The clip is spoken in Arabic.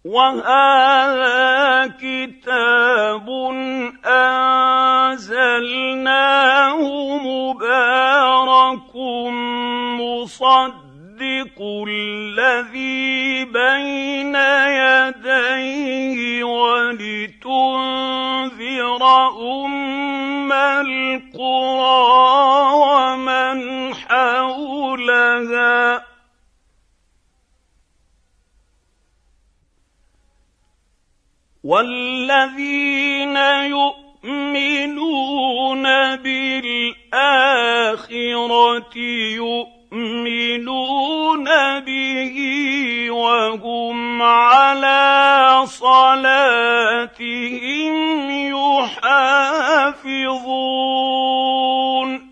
وهذا كتاب أنزلناه مبارك مصدق الذي بين يديه ولتنذر أم القرى ومن حولها والذين يؤمنون بالآخرة يؤمنون به وهم على صلاتهم يحافظون